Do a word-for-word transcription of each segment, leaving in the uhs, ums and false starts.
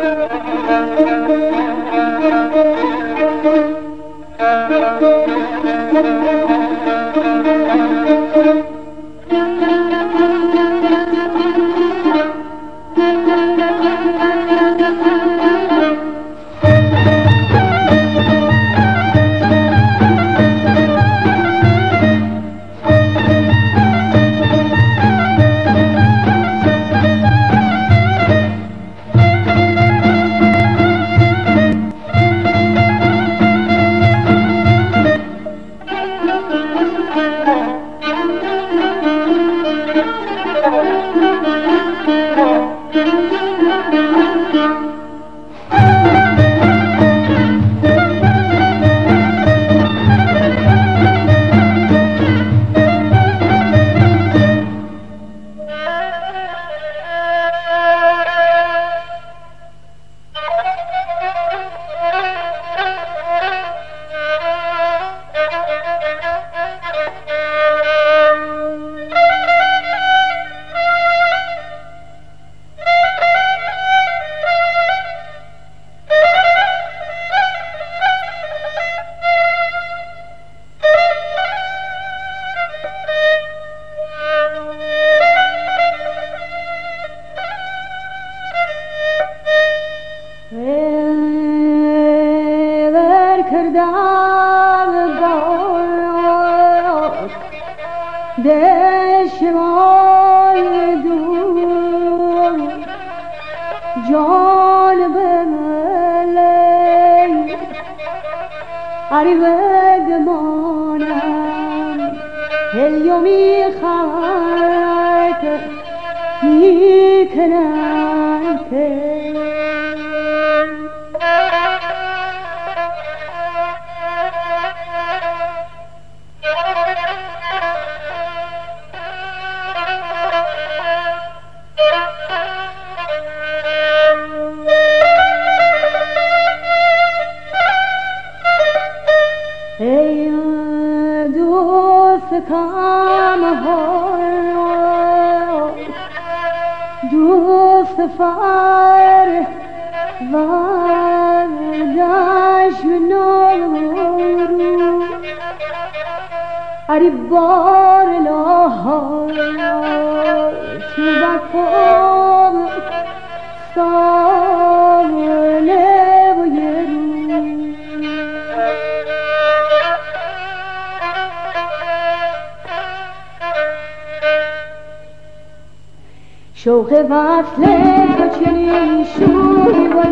شوق وصل تو چنین شوری و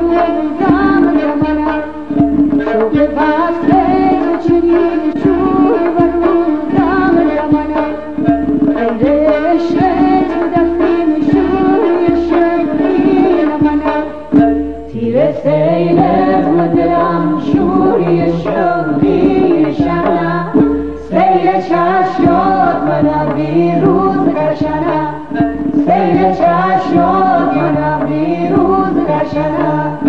روزم زمانم شوق وصل تو چنین شوری و روزم زمانم غیر عشق تو دستیم شوری شوری منم تیر سیل رو دلم شوری شوری شنم سیل چشمات منم بیروز کشنم سیل چشمات منم بیروز کشنم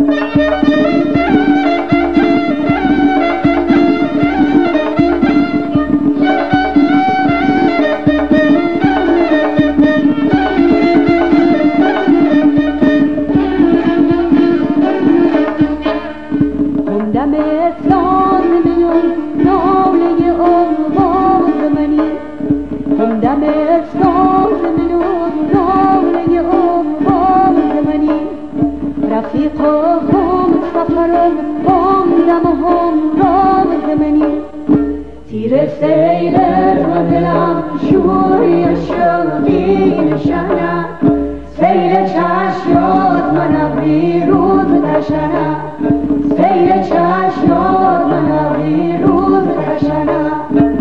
همدم اسلام میون ناله آواز منی همدم اسلام میون ناله آواز منی رفیق هم سفرم همدم هم راز منی تیر سیل رو دلم شوری شوقی نشنم سیل چشمات منم بیروز کشنم سیل چشمات منم بیروز کشنم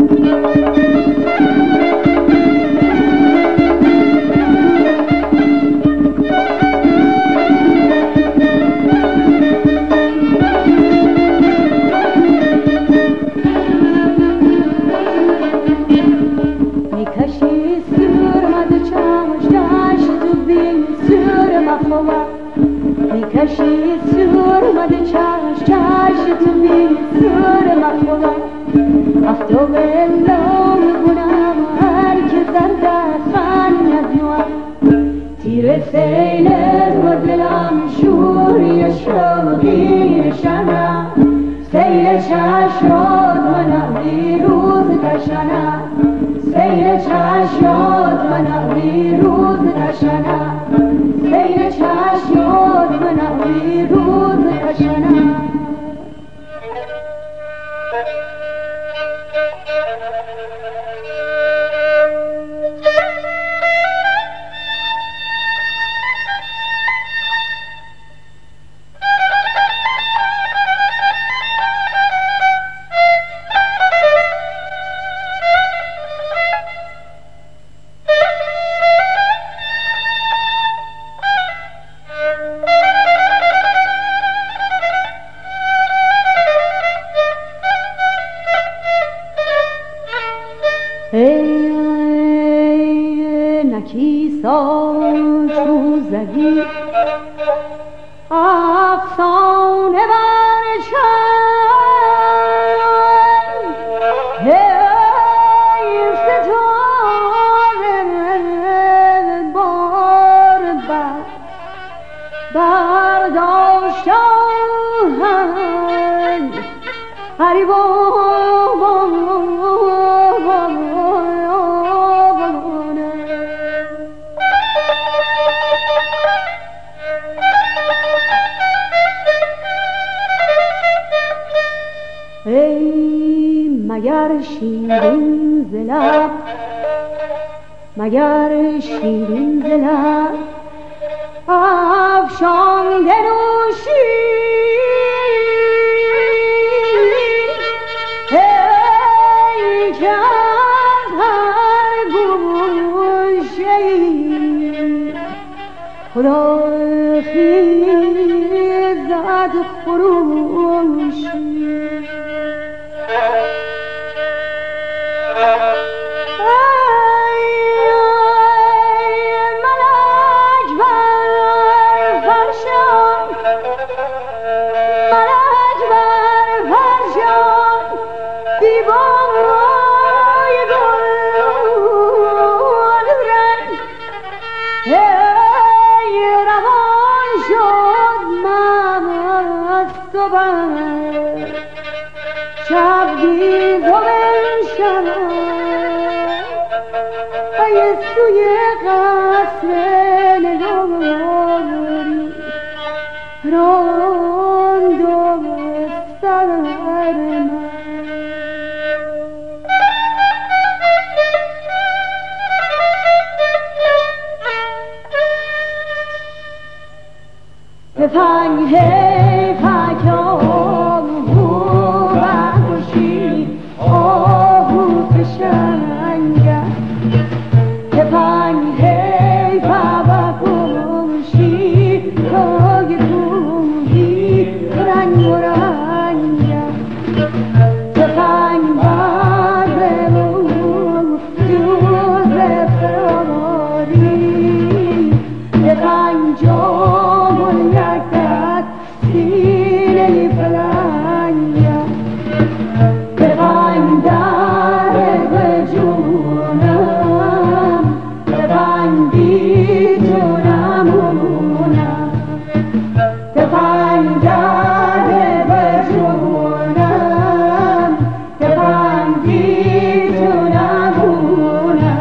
میکشی سرمد چمش دشت تو بین سرم خوا میکشی سرمد چمش دشت تو بین سرم خوا افتو بلام بونم هر که زرده خان ندیوم تیر سیل رو دلم شور مناوی روز قشنه سیر چشمات مناوی روز قشنه زدی افسانه بر چند ای ستاره بار بر برداشتند مگر شیرین ز لب مگر شیرین ز لب افشانده نوشین ای که از هر گوشه‌ای خدا خیزد خروشی شب دیز و بنشم ای سوی قصر نگاری راند و سر من بفنگ حیفک آهو برکشی آهو فشنگه بفنگ حیف برکشی تاگ توهی رنگ و رنگه بفنگ بردمون دوز فراری بفنگ جامون یکت سینه فلنگه بفنگ در بجونم بفنگ بیتونمونم بفنگ در بجونم بفنگ بیتونمونم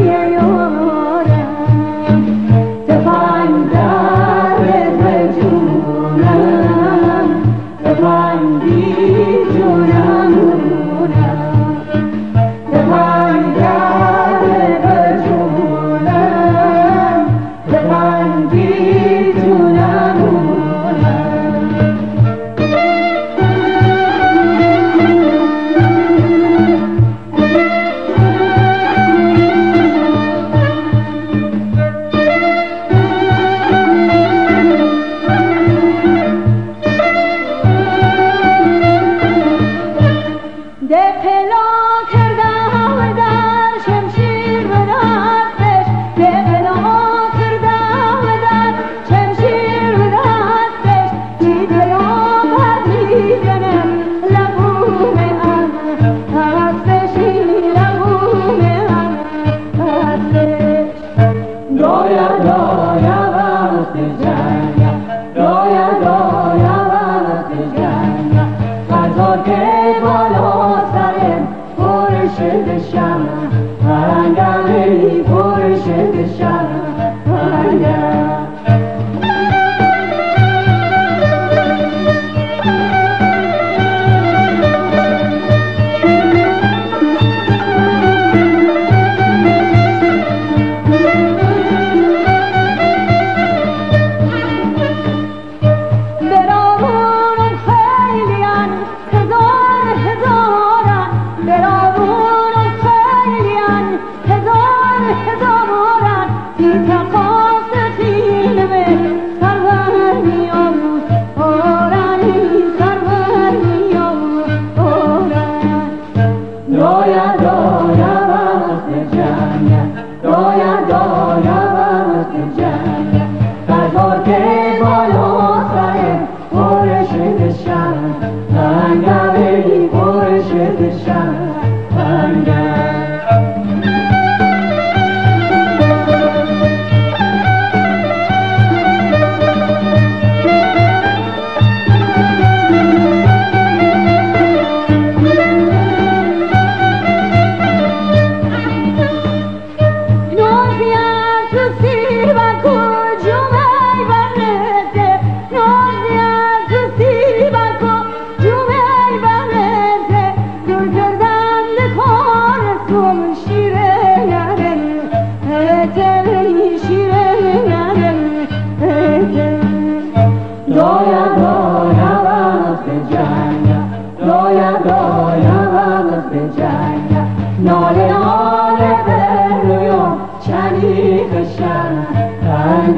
Thank you.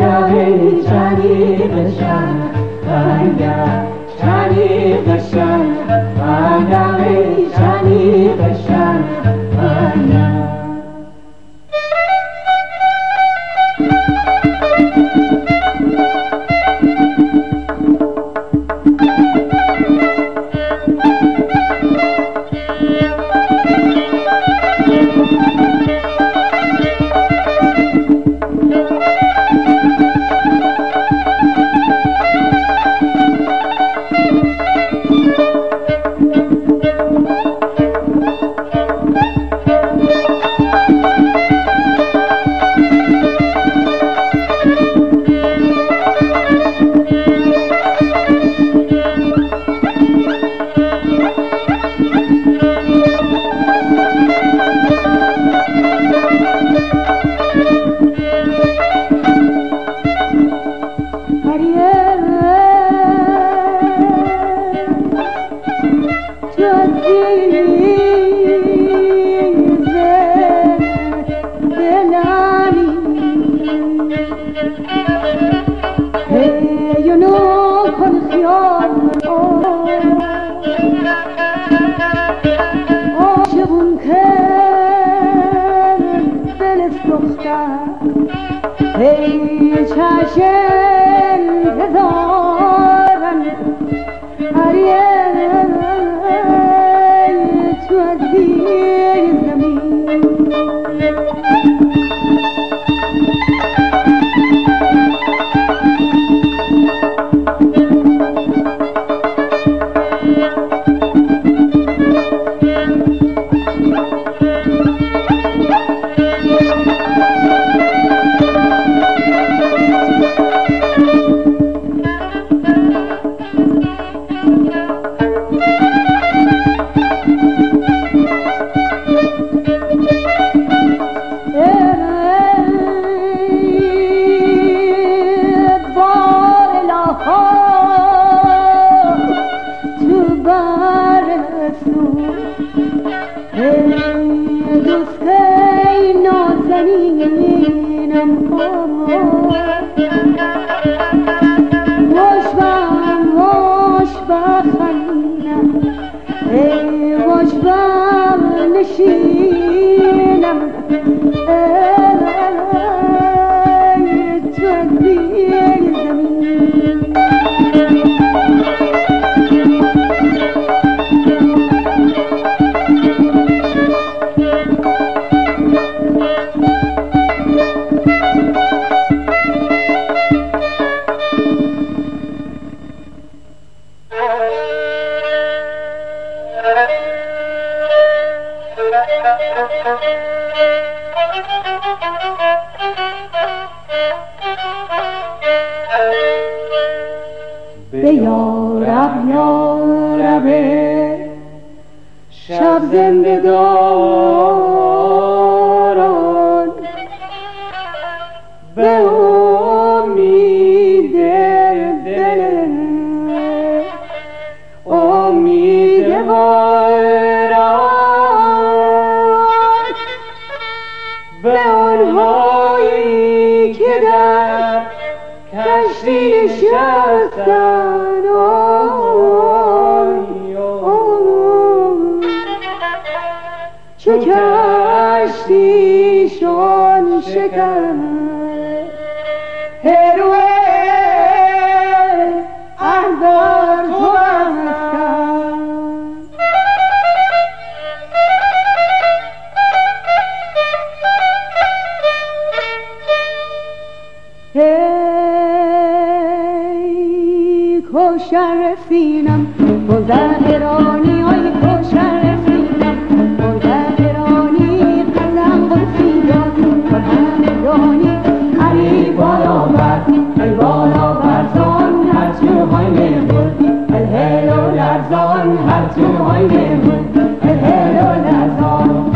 Angavi Chani Vashana, Anga Chani Vashana, Angavi Chani Vashana, Anga. به یارب یارب شب زنده داران، به امید دل امید باران، به آنهایی که در کشتی نشستن چه کشتیشان شکست هروه احضار تو هستم. هی کوشر سینم مزهرانی های کوشر سینم مزهرانی قدم قرصیدان و همگانی علی بالا بر ای بالا برزان هر جوهای نمود الهل و لرزان هر جوهای نمود الهل و لرزان.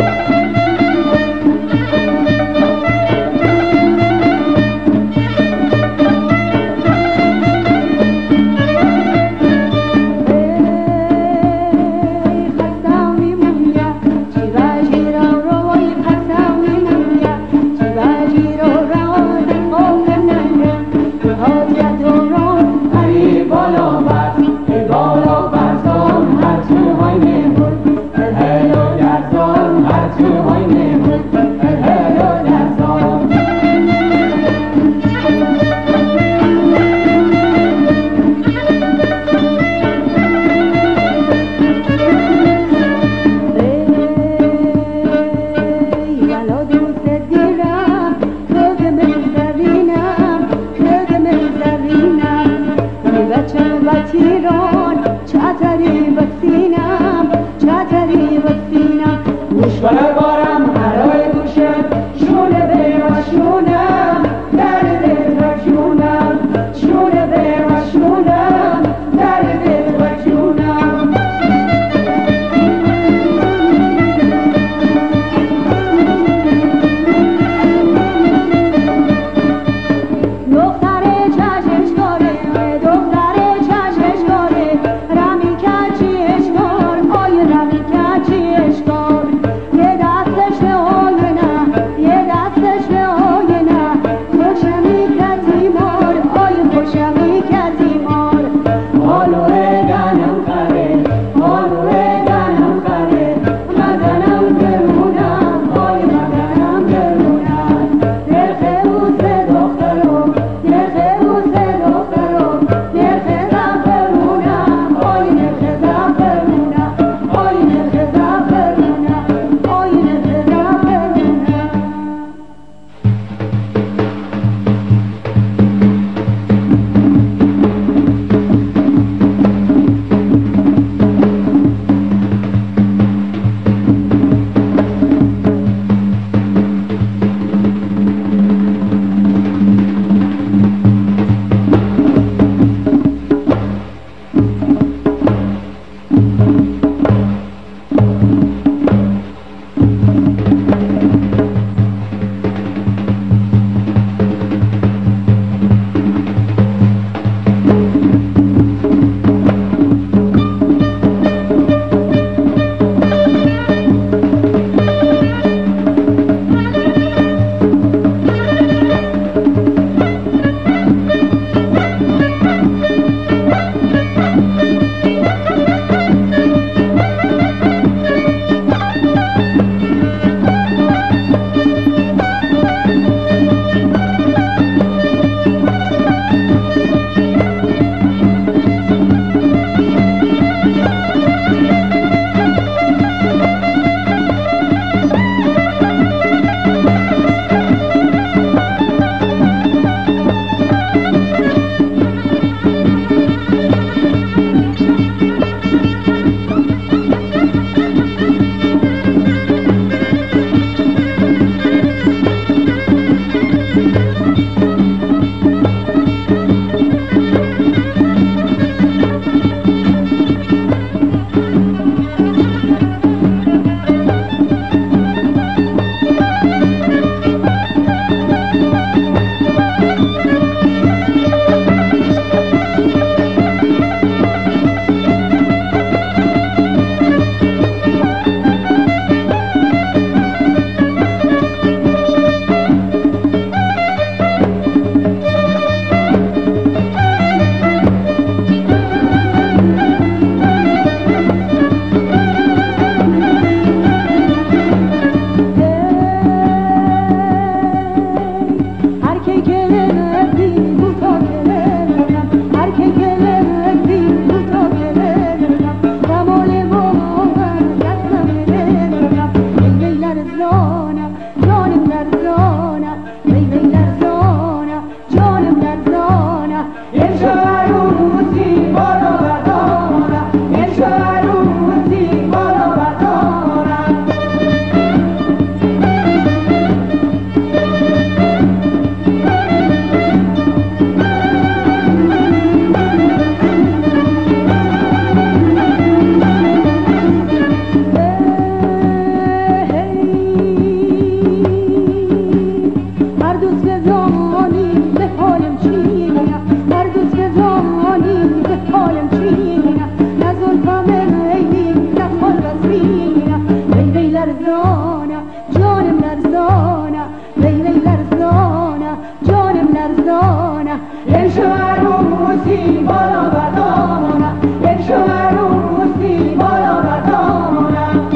یک شو عروسی بالا بردارم یک شو عروسی بالا بردارم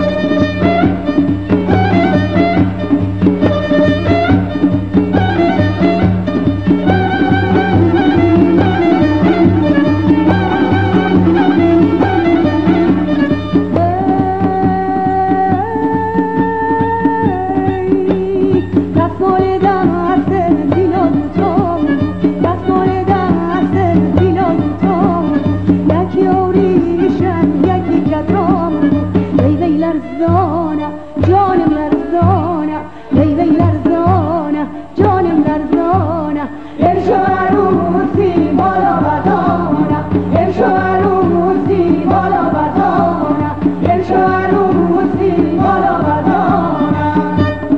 جانم لرزانه وی وی لرزانه جانم لرزانه یک شو عروسی بالا بردارم یک شو عروسی بالا بردارم یک شو عروسی بالا بردارم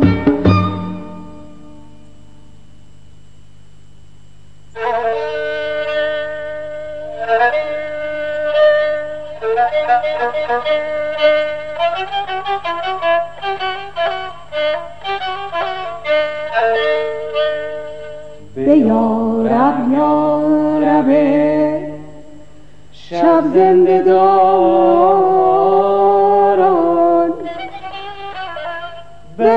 به یارب یارب شب زنده داران به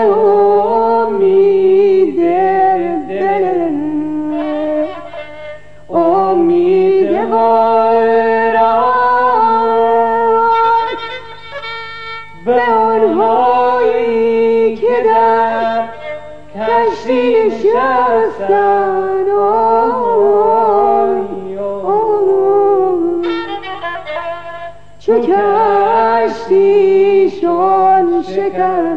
امید دل امید باران به آنهایی که در کشتی نشستن چو کشتیشان شکن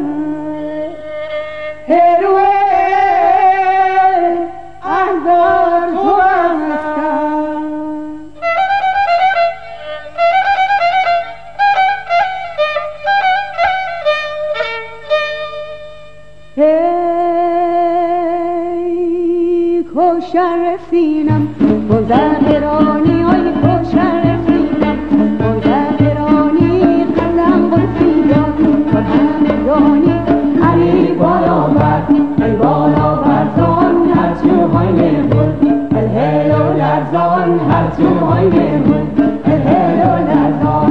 هروه احضار تو هستن ای کوشر سینم مزهرانی ای کوشر سینم مزهرانی قلم برسیدم و همگانی علی بالا بر ای بالا برزان هر چوهای نبود الهل و لرزان هر چوهای نبود الهل و لرزان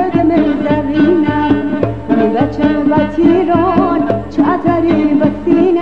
تیران چتری بسین